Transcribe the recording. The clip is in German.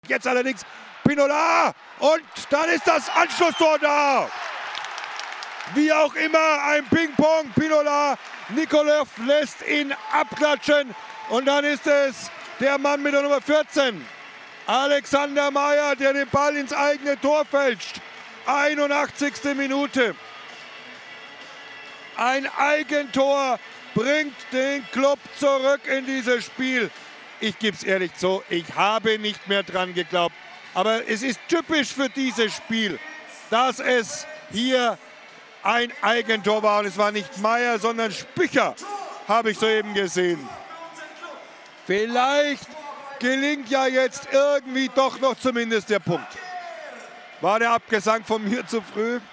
Jetzt allerdings Pinola und dann ist das Anschlusstor da. Wie auch immer, ein Ping-Pong. Pinola, Nikolaev lässt ihn abklatschen und dann ist es der Mann mit der Nummer 14. Alexander Meyer, der den Ball ins eigene Tor fälscht. 81. Minute. Ein Eigentor bringt den Club zurück in dieses Spiel. Ich gebe es ehrlich zu, ich habe nicht mehr dran geglaubt. Aber es ist typisch für dieses Spiel, dass es hier ein Eigentor war. Und es war nicht Meyer, sondern Spücher, habe ich soeben gesehen. Vielleicht gelingt ja jetzt irgendwie doch noch zumindest der Punkt. War der Abgesang von mir zu früh?